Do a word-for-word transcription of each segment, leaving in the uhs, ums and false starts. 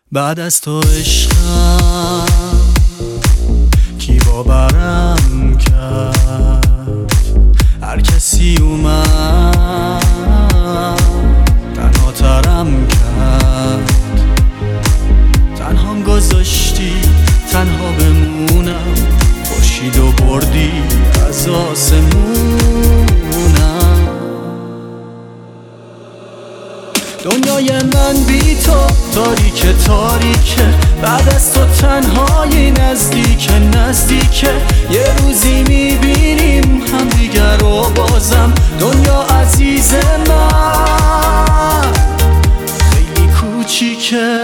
بعد از تو عشقم کی باورم کرد؟ هر کسی اومد تنها ترم کرد. تنهام گذاشتی تنها بمونم، خورشید و بردی از آسمونم. دنیای من بی تو تاریکه تاریکه، بعد از تو تنهایی نزدیکه نزدیکه. یه روزی میبینیم هم دیگر رو بازم. دنیا عزیز من خیلی کوچیکه.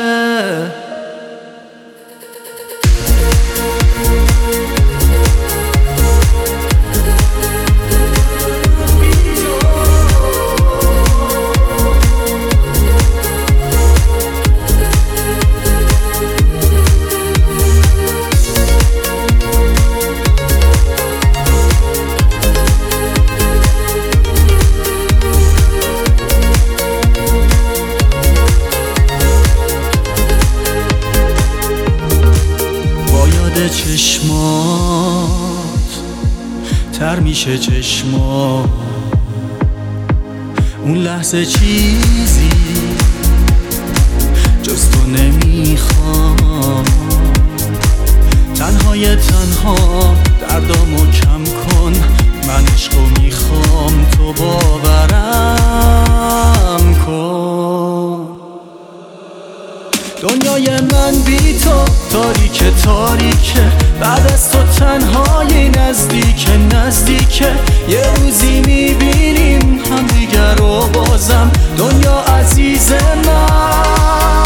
چشمات تر میشه چشمات، اون لحظه چیزی جز تو نمیخوام. تنهای تنها دردامو کم کن، من عشقو میخوام تو باورم کن. دنیای من بی تو تاریکه تاریکه، بعد از تو تنهایی نزدیکه نزدیکه. یه روزی میبینیم هم دیگر رو بازم. دنیا عزیز من